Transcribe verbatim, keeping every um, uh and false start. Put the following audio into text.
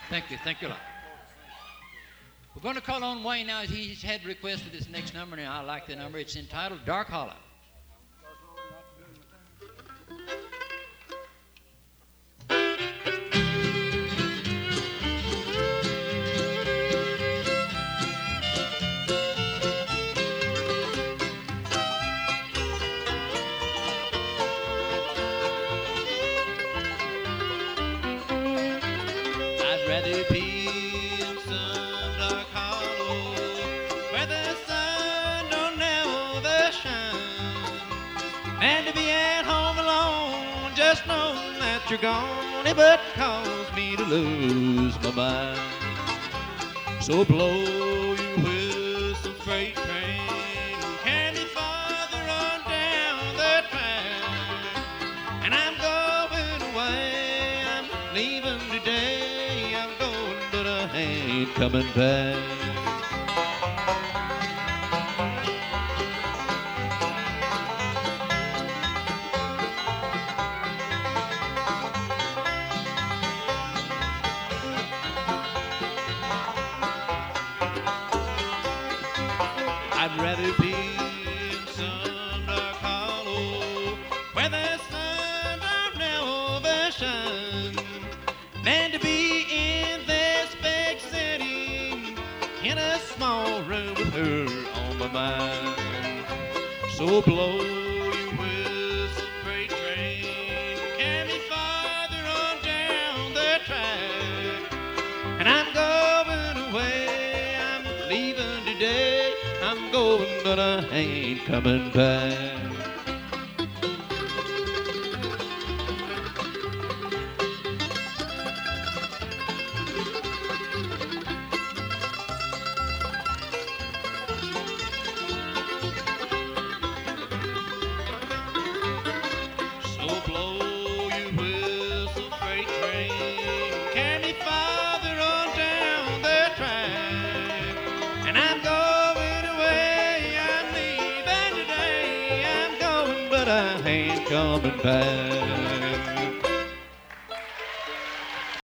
Thank you. Thank you a lot. We're going to call on Wayne now. He's had requests for this next number, and I like the number. It's entitled Dark Hollow. I'd rather be in some dark hollow where the sun don't never shine than to be at home alone, just knowing that you're gone. It would cause me to lose my mind. So blow your whistle, freight train, carry me farther on down the track. And I'm going away, I'm leaving today. I'm going, but I ain't coming back. I'd rather be in some dark hollow where the sun don't never shine than to be in this big city in a small room with her on my mind. So blow your whistle, freight train, carry me farther on down the track. And I'm going away, I'm leaving today. I'm going, but I ain't coming back. So blow your whistle, freight train, carry me farther on down the track. And I'm going away, I'm leaving today. I'm going, but I ain't coming back.